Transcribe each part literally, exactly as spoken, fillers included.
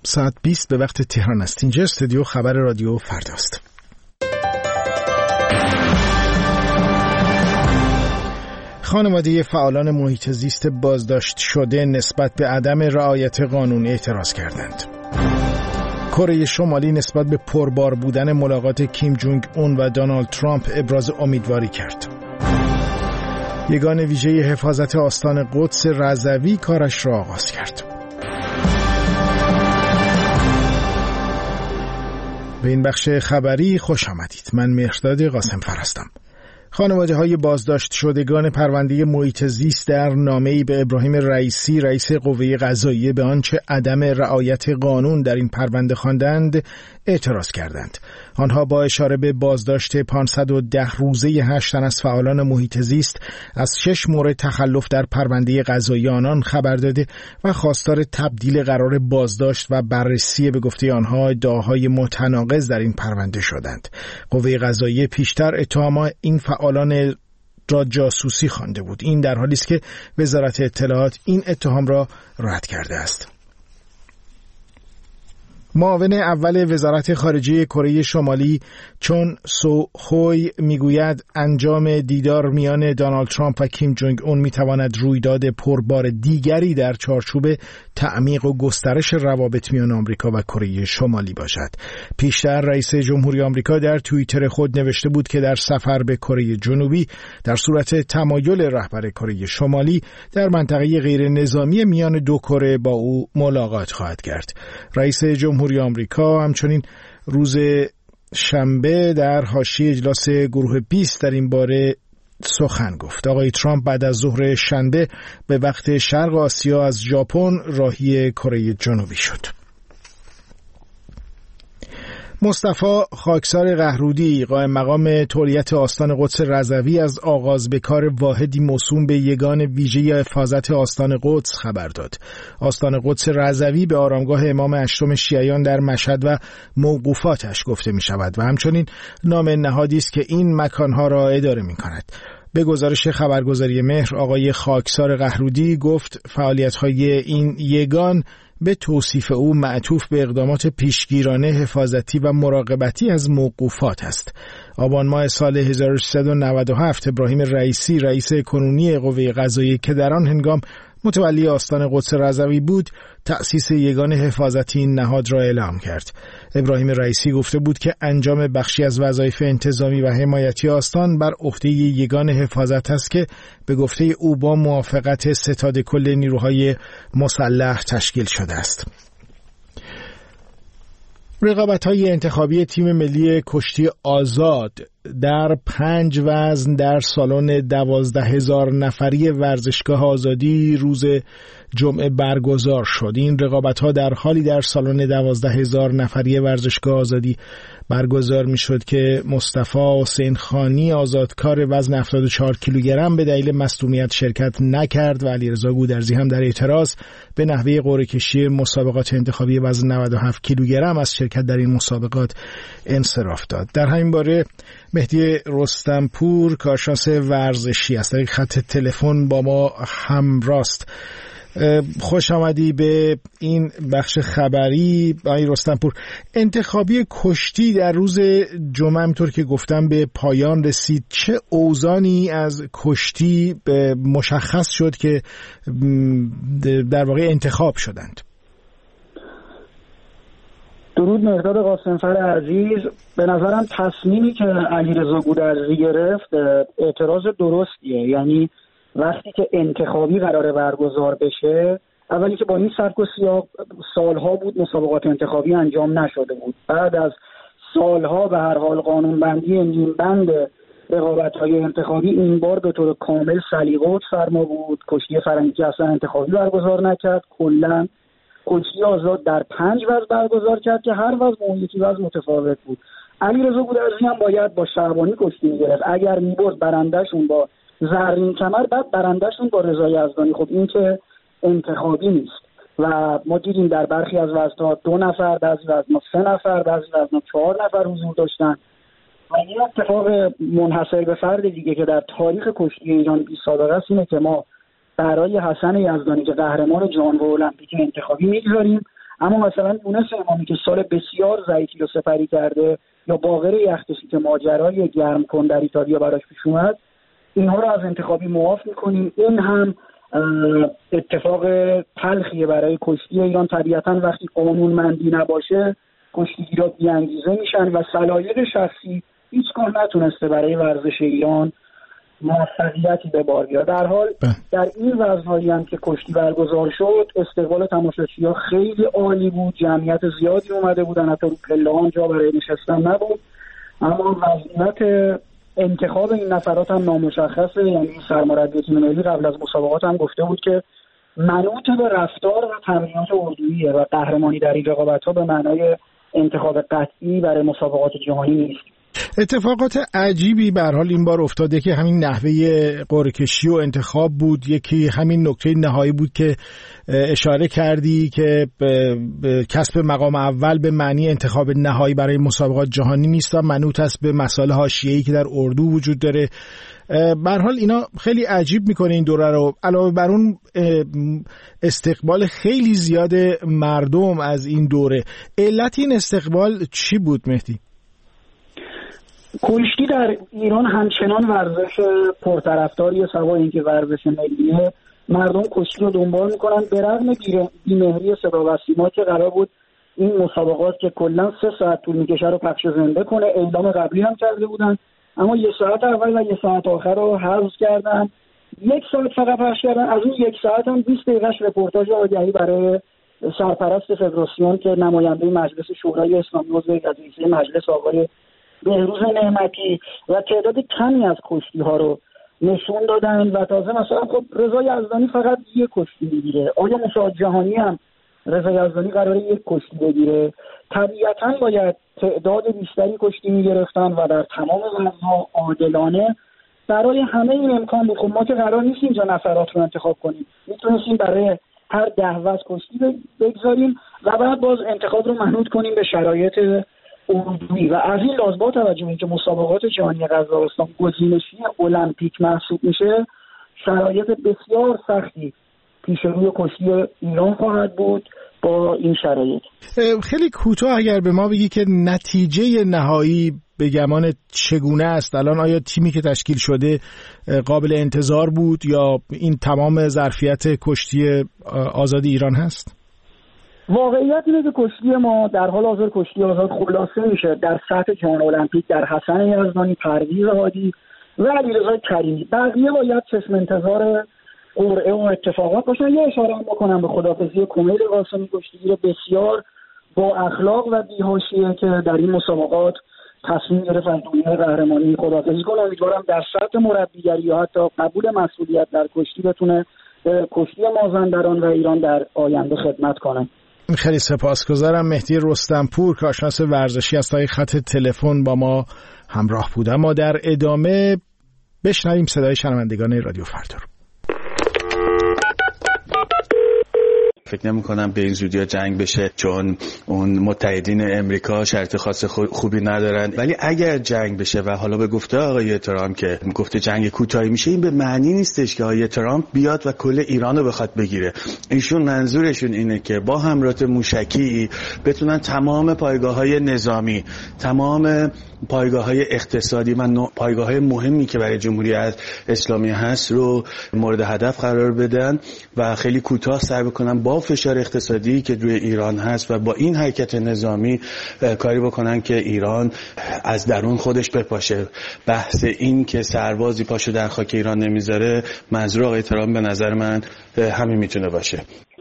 ساعت بیست به وقت تهران است. اینجا استودیو خبر رادیو فرداست. خانواده فعالان محیط زیست بازداشت شده نسبت به عدم رعایت قانون اعتراض کردند. کره شمالی نسبت به پربار بودن ملاقات کیم جونگ اون و دونالد ترامپ ابراز امیدواری کرد. یگان ویژه حفاظت آستان قدس رضوی کارش را آغاز کرد. به این بخش خبری خوش آمدید. من مهرداد قاسمفر هستم. خانواده های بازداشت شدگان پرونده محیط زیست در نامه‌ای به ابراهیم رئیسی رئیس قوه قضاییه به آنچه عدم رعایت قانون در این پرونده خواندند اعتراض کردند. آنها با اشاره به بازداشت پانصد و ده روزه هشت تن از فعالان محیط زیست از شش مورد تخلف در پرونده قضایی آنان خبر داده و خواستار تبدیل قرار بازداشت و بررسی به گفته آنها ادعاهای متناقض در این پرونده شدند. قوه قضاییه پیشتر اتهام این فعالان را جاسوسی خوانده بود. این در حالی است که وزارت اطلاعات این اتهام را رد کرده است. معاون اول وزارت خارجه کره شمالی چون سو خوی میگوید انجام دیدار میان دونالد ترامپ و کیم جونگ اون میتواند رویداد پربار دیگری در چارچوب تعمیق و گسترش روابط میان آمریکا و کره شمالی باشد. پیشتر رئیس جمهوری آمریکا در توییتر خود نوشته بود که در سفر به کره جنوبی در صورت تمایل رهبر کره شمالی در منطقه غیر نظامی میان دو کره با او ملاقات خواهد کرد. رئیس جمهوری جمهوری آمریکا همچنین روز شنبه در حاشیه اجلاس گروه بیست در این باره سخن گفت. آقای ترامپ بعد از ظهر شنبه به وقت شرق آسیا از ژاپن راهی کره جنوبی شد. مصطفی خاکسار قهرودی قائم مقام تولیت آستان قدس رضوی از آغاز به کار واحدی موسوم به یگان ویژه حفاظت آستان قدس خبر داد. آستان قدس رضوی به آرامگاه امام اشتم شیعیان در مشهد و موقوفاتش گفته می شود و همچنین نام نهادی است که این مکانها را اداره می کند. به گزارش خبرگزاری مهر آقای خاکسار قهرودی گفت فعالیت‌های این یگان به توصیف او معطوف به اقدامات پیشگیرانه حفاظتی و مراقبتی از موقوفات است. آبان ماه سال هزار و سیصد و نود و هفت ابراهیم رئیسی رئیس کنونی قوه قضاییه که در آن هنگام متولی آستان قدس رضوی بود تأسیس یگان حفاظتی این نهاد را اعلام کرد. ابراهیم رئیسی گفته بود که انجام بخشی از وظایف انتظامی و حمایتی آستان بر عهده یگان حفاظت است که به گفته او با موافقت ستاد کل نیروهای مسلح تشکیل شده است. رقابت‌های انتخابی تیم ملی کشتی آزاد در پنج وزن در سالن دوازده هزار نفری ورزشگاه آزادی روز جمعه برگزار شد. این رقابت‌ها در حالی در سالن دوازده هزار نفری ورزشگاه آزادی برگزار می‌شد که مصطفی حسین خانی آزادکار وزن هفتاد و چهار کیلوگرم به دلیل مصدومیت شرکت نکرد و علیرضا گودرزی هم در اعتراض به نحوه قرعه کشی مسابقات انتخابی وزن نود و هفت کیلوگرم از شرکت در این مسابقات انصراف داد. در همین باره مهدی رستمپور کارشناس ورزشی از طریق خط تلفن با ما همراست. خوش آمدی به این بخش خبری آقای رستمپور. انتخابی کشتی در روز جمعه همطور که گفتم به پایان رسید. چه اوزانی از کشتی مشخص شد که در واقع انتخاب شدند؟ درود مهرداد قاسمفر عزیز. به نظرم تصمیمی که علیرضا گودرزی گرفت اعتراض درستیه. یعنی وقتی که انتخابی قراره برگزار بشه، اولی که با این سبک و سیاق سالها بود مسابقات انتخابی انجام نشده بود، بعد از سالها به هر حال قانونبندی نیم بند رقابت‌های انتخابی این بار به طور کامل سلیقه و فرما بود. کشتی فرنگی اصلا انتخابی برگزار نکرد، کلاً کشتی آزاد در پنج وزن برگزار کرد که هر وزن اون یکی وزن متفاوت بود. علیرضا گودرزی هم باید با شعبانی کشتی می‌گرفت. اگر می‌برد برنده‌شون با زرین کمر، بعد برنده‌شون با رضا یزدانی. خب این که انتخابی نیست و ما دیدیم در برخی از وزن‌ها دو نفر، بعضی وزن‌ها سه نفر، بعضی وزن‌ها چهار نفر حضور داشتن. و این اتفاق منحصر به فرد دیگه که در تاریخ کشتی ایران بی سابقه است اینه که ما برای حسن یزدانی که قهرمان جام و المپیک انتخابی می‌گذاریم، اما مثلا یونس امامی که سال بسیار ضعیفی رو سپری کرده یا باقر یختشی که ماجرای گرم کن در ایتالیا براش پیش اومد، اینها رو از انتخابی معاف میکنیم. این هم اتفاق تلخیه برای کشتی ایران. طبیعتا وقتی قانونمندی نباشه کشتیگیرا بی‌انگیزه میشن و سلایق شخصی هیچگاه نتونسته برای ورزش ایران موفقیتی به بار بیاره. در حال در این وزنهایی هم که کشتی برگزار شد استقبال تماشاچی‌ها خیلی عالی بود، جمعیت زیادی اومده بودن، حتی رو پله‌ها جا برای نشستن نبود. اما وضعیت انتخاب این نفرات هم نامشخصه. یعنی سرمربی تیم ملی قبل از مسابقات هم گفته بود که منوط به رفتار و تمرینات اردوییه و قهرمانی در این رقابت‌ها به معنای انتخاب قطعی برای مسابقات جهانی نیست. اتفاقات عجیبی به هر حال این بار افتاده که همین نحوه قرعه کشی و انتخاب بود. یکی همین نکته نهایی بود که اشاره کردی که کسب مقام اول به معنی انتخاب نهایی برای مسابقات جهانی نیست و منوط است به مسائل حاشیه‌ای که در اردو وجود داره. به هر حال اینا خیلی عجیب میکنه این دوره رو. علاوه بر اون استقبال خیلی زیاد مردم از این دوره. علت این استقبال چی بود مهدی؟ کشتی در ایران همچنان ورزش پرطرفداریه، سوا اینکه ورزش ملیه. مردم کشتی رو دنبال میکنن به رغم بی‌مهری صدا و سیما که قرار بود این مسابقات که کلا سه ساعت طول میکشه رو پخش زنده کنه. اعلام قبلی هم کرده بودن اما یک ساعت اول و یک ساعت آخر رو حذف کردن، یک ساعت فقط پخش کردن. از اون یک ساعت هم بیست دقیقه‌اش رپورتاژ آگهی برای سرپرست فدراسیون که نماینده مجلس شورای اسلامی عضو رئیس مجلس آقای بهروز نعمتی و تعداد کمی از کشتی ها رو نشون دادن. و تازه مثلا خب رضا یزدانی فقط یک کشتی میگیره، آیا مسابقات جهانی هم رضا یزدانی قراره یک کشتی بگیره؟ طبیعتا باید تعداد بیشتری کشتی میگرفتن و در تمام وزن‌ها عادلانه برای همه این امکان بود. خب ما که قرار نیست اینجا نفرات رو انتخاب کنیم، میتونستیم برای هر ده وزن کشتی بگذاریم و بعد باز انتخاب رو محدود کنیم به شرایط اردویی. و از این لحاظ با توجه به اینکه مسابقات جهانی قزاقستان گزینشی المپیک محسوب میشه، شرایط بسیار سختی پیش روی کشتی ایران خواهد بود. با این شرایط خیلی کوتاه اگر به ما بگی که نتیجه نهایی به گمان چگونه است الان؟ آیا تیمی که تشکیل شده قابل انتظار بود یا این تمام ظرفیت کشتی آزاد ایران هست؟ واقعیت اینه که کشتی ما در حال حاضر کشتی آزاد خلاصه میشه در سطح جهان المپیک در حسن یزدانی، پرویز هادی و علیرضا کریمی. بقیه باید چشم انتظار قرعه و اتفاقات باشن. یه اشاره هم بکنم به خداحافظی کمیل قاسمی، کشتیگیر بسیار با اخلاق و بی‌حاشیه که در این مسابقات تصمیم گرفت از دنیای قهرمانی خداحافظی کنه. امیدوارم در سطح مربیگری یا حتی قبول مسئولیت در کشتی بتونه کشتی مازندران و ایران در آینده خدمت کنه. خیلی سپاسگزارم. مهدی رستمپور، کارشناس ورزشی، از طریق خط تلفن با ما همراه بود. اما در ادامه بشنویم صدای شنوندگان رادیو فردا رو. فکر نمی کنم به این زودی جنگ بشه چون اون متحدین امریکا شرط خاص خوبی ندارن، ولی اگر جنگ بشه و حالا به گفته آقای ترامپ که گفته جنگ کوتاهی میشه، این به معنی نیستش که آقای ترامپ بیاد و کل ایران رو بخواد بگیره. ایشون منظورشون اینه که با حملات موشکی بتونن تمام پایگاه‌های نظامی، تمام پایگاه‌های اقتصادی و پایگاه‌های مهمی که برای جمهوری اسلامی هست رو مورد هدف قرار بدن و خیلی کوتاه سر بکنن با فشار اقتصادی که روی ایران هست و با این حرکت نظامی کاری بکنن که ایران از درون خودش بپاشه. بحث این که سربازی پاشو در خاک ایران نمیذاره، منظور آقای ترامپ به نظر من همین میتونه باشه.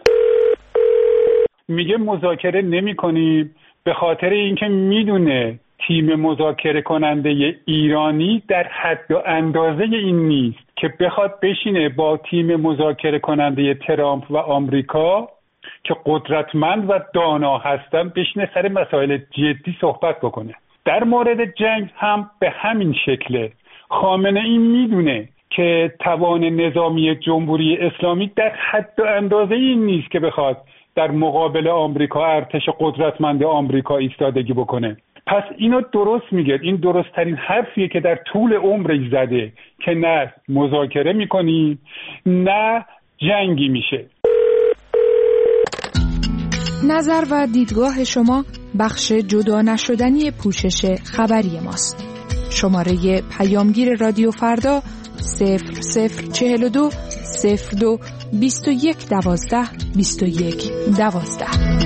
میگه مذاکره نمی‌کنیم به خاطر اینکه میدونه تیم مذاکره کننده ایرانی در حد و اندازه این نیست که بخواد بشینه با تیم مذاکره کننده ترامپ و آمریکا که قدرتمند و دانا هستن بشینه سر مسائل جدی صحبت بکنه. در مورد جنگ هم به همین شکله. خامنه ای میدونه که توان نظامی جمهوری اسلامی در حد و اندازه این نیست که بخواد در مقابل آمریکا، ارتش قدرتمند آمریکا ایستادگی بکنه. پس اینو درست میگه. این درست ترین حرفیه که در طول عمرش زده که نه مذاکره میکنی نه جنگی میشه. نظر و دیدگاه شما بخش جدا نشدنی پوشش خبری ماست. شماره پیامگیر رادیو فردا صفر صفر چهل و دو صفر دو بیست و یک دوازده بیست و یک دوازده.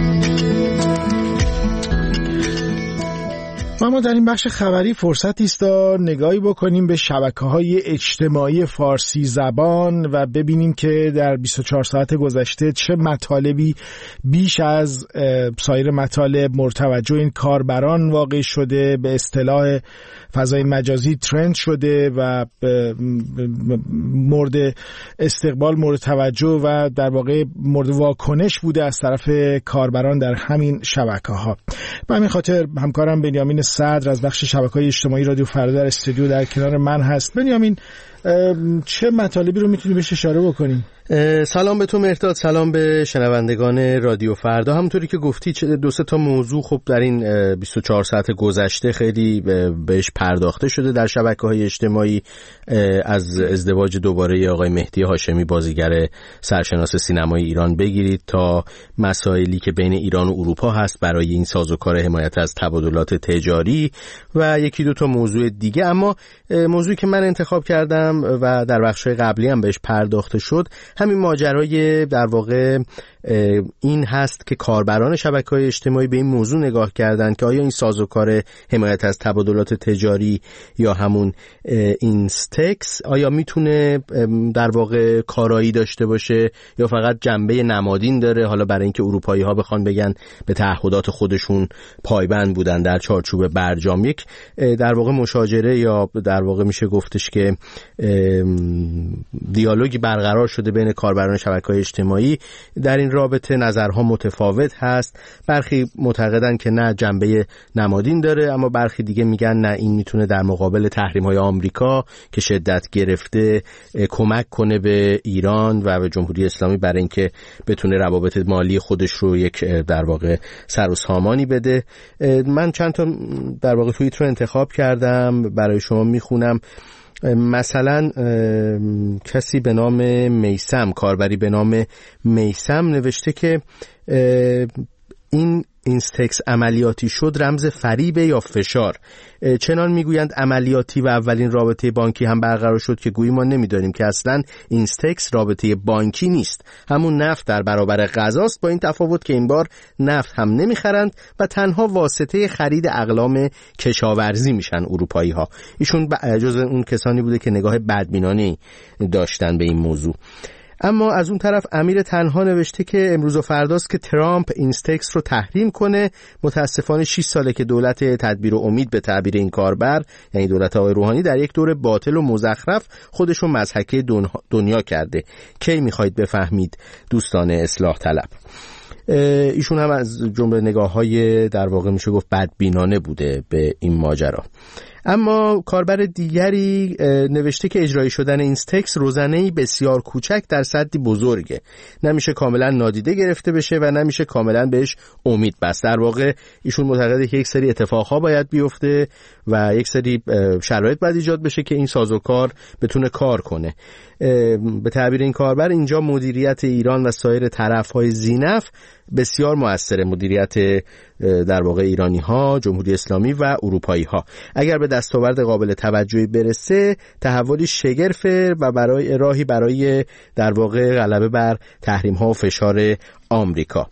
ما در این بخش خبری فرصتی است تا نگاهی بکنیم به شبکه‌های اجتماعی فارسی زبان و ببینیم که در بیست و چهار ساعت گذشته چه مطالبی بیش از سایر مطالب مرتوجه این کاربران واقع شده، به اصطلاح فضای مجازی ترند شده و مورد استقبال، مورد توجه و در واقع مورد واکنش بوده از طرف کاربران در همین شبکه‌ها. به همین خاطر همکارم بنیامین صدر از بخش شبکه‌های اجتماعی رادیو فردا در استودیو در کنار من هست. بنیامین، چه مطالبی رو میتونی بهش اشاره بکنیم؟ سلام به تو مهرداد، سلام به شنوندگان رادیو فردا. همونطوری که گفتی دو سه تا موضوع خب در این بیست و چهار ساعت گذشته خیلی بهش پرداخته شده در شبکه‌های اجتماعی. از ازدواج دوباره آقای مهدی هاشمی بازیگر سرشناس سینمای ایران بگیرید تا مسائلی که بین ایران و اروپا هست برای این سازوکار حمایت از تبادلات تجاری و یکی دو تا موضوع دیگه. اما موضوعی که من انتخاب کردم و در بخش‌های قبلی هم بهش پرداخته شد همین ماجرای در واقع این هست که کاربران شبکه‌های اجتماعی به این موضوع نگاه کردن که آیا این سازوکار حمایت از تبادلات تجاری یا همون اینستکس آیا میتونه در واقع کارایی داشته باشه یا فقط جنبه نمادین داره، حالا برای اینکه اروپایی‌ها بخوان بگن به تعهدات خودشون پایبند بودن در چارچوب برجام. یک در واقع مشاجره یا در واقع میشه گفتش که دیالوگی برقرار شده بین کاربران شبکه‌های اجتماعی. در این رابطه نظرها متفاوت هست. برخی معتقدن که نه جنبه نمادین داره، اما برخی دیگه میگن نه این میتونه در مقابل تحریم‌های آمریکا که شدت گرفته کمک کنه به ایران و به جمهوری اسلامی برای اینکه بتونه روابط مالی خودش رو یک در واقع سر و سامانی بده. من چند تا در واقع توییت رو انتخاب کردم برای شما میخونم. مثلا کسی به نام میسم، کاربری به نام میسم نوشته که این اینستکس عملیاتی شد رمز فریبه یا فشار. چنان میگویند عملیاتی و اولین رابطه بانکی هم برقرار شد که گویی ما نمیدانیم که اصلا اینستکس رابطه بانکی نیست، همون نفت در برابر غذاست، با این تفاوت که این بار نفت هم نمیخرند و تنها واسطه خرید اقلام کشاورزی میشن اروپایی ها. ایشون جز اون کسانی بوده که نگاه بدبینانه‌ای داشتن به این موضوع. اما از اون طرف امیر تنها نوشته که امروز و فرداست که ترامپ اینستکس رو تحریم کنه. متاسفانه شش ساله که دولت تدبیر و امید به تعبیر این کاربر، یعنی دولت آقای روحانی، در یک دور باطل و مزخرف خودشو مضحکه دنیا کرده. کی میخواید بفهمید دوستان اصلاح طلب؟ ایشون هم از جمله نگاه‌های در واقع میشه گفت بدبینانه بوده به این ماجرا. اما کاربر دیگری نوشته که اجرایی شدن اینستکس روزنه‌ای بسیار کوچک در سدی بزرگه، نمیشه کاملا نادیده گرفته بشه و نمیشه کاملا بهش امید بست. در واقع ایشون معتقده که یک سری اتفاقها باید بیفته و یک سری شرایط باید ایجاد بشه که این سازوکار بتونه کار کنه. به تعبیر این کاربر اینجا مدیریت ایران و سایر طرف‌های ذی‌نفع بسیار موثره، مدیریت در واقع ایرانی ها، جمهوری اسلامی و اروپایی ها. اگر به دستاورد قابل توجهی برسه تحولی شگرفه و برای راهی برای در واقع غلبه بر تحریم ها و فشار آمریکا.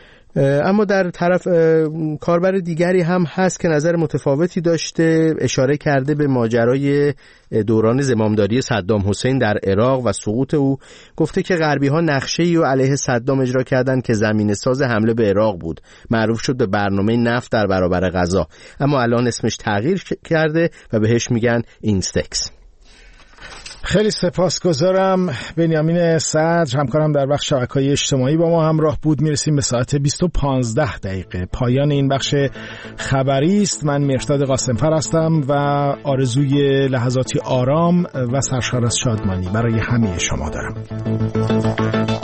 اما در طرف کاربر دیگری هم هست که نظر متفاوتی داشته، اشاره کرده به ماجرای دوران زمامداری صدام حسین در عراق و سقوط او. گفته که غربی ها نقشه‌ای رو علیه صدام اجرا کردند که زمینه ساز حمله به عراق بود، معروف شد به برنامه نفت در برابر غزه، اما الان اسمش تغییر کرده و بهش میگن اینستکس. خیلی سپاسگزارم. بنیامین صدر همکارم در بخش شبکه‌های اجتماعی با ما همراه بود. میرسیم به ساعت بیست و پانزده دقیقه. پایان این بخش خبری است. من مهرداد قاسمفر هستم و آرزوی لحظاتی آرام و سرشار از شادمانی برای همه شما دارم.